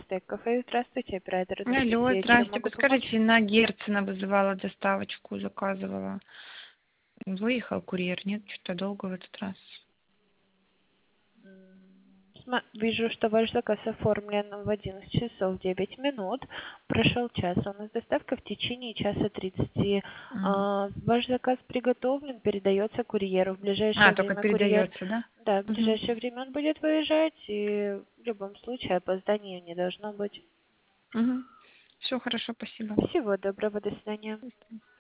Стейк Кафе. Здравствуйте, оператор Алло, Анастасия. Чем здравствуйте. могу помочь? Подскажите, на Герцена вызывала доставочку, заказывала. Выехал курьер, нет? Что-то долго в этот раз. Вижу, что ваш заказ оформлен в 11 часов 9 минут. Прошел час. У нас доставка в течение часа 30. М. Ваш заказ приготовлен, передается курьеру. В ближайшее Только время курьер... передается, да? Да, в Угу. ближайшее время он будет выезжать, и в любом случае опоздания не должно быть. Угу. Все хорошо, спасибо. Всего доброго, до свидания.